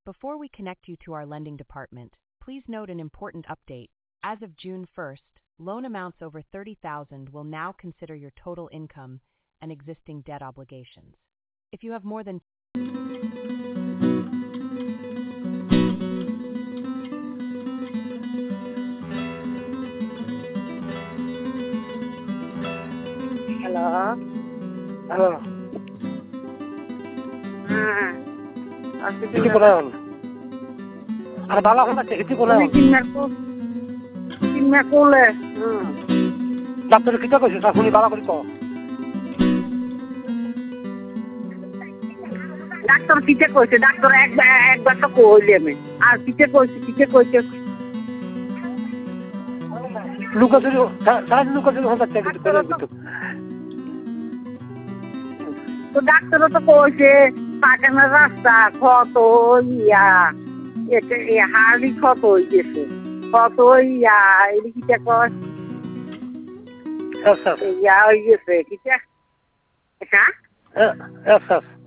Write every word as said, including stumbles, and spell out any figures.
Before we connect you to our lending department, please note an important update. As of June first, loan amounts over thirty thousand dollars will now consider your total income and existing debt obligations. If you have more than Hello. Hello. হ্যাঁ আজকে কিছু বলে হল আর বাবা কথা কিছু বলে হল কিনা করলে হুম ডাক্তার কিটা কইছে শুনি বাবা করি কো ডাক্তার কিটা কইছে ডাক্তার একবার একবার তো কইলি আমি আর কিটা কইছে কিটা কইছে লুকা ধরে সারা লুকা ধরে হল চেক দিতে তো ডাক্তারও তো কইছে পাকানোর রাস্তা কত ইয়া এটা হাড়ি কত হইতেছে কত ইয়া এদিকে কয় ইয়া হয়ে গেছে কিটা হ্যাঁ Yes, yes.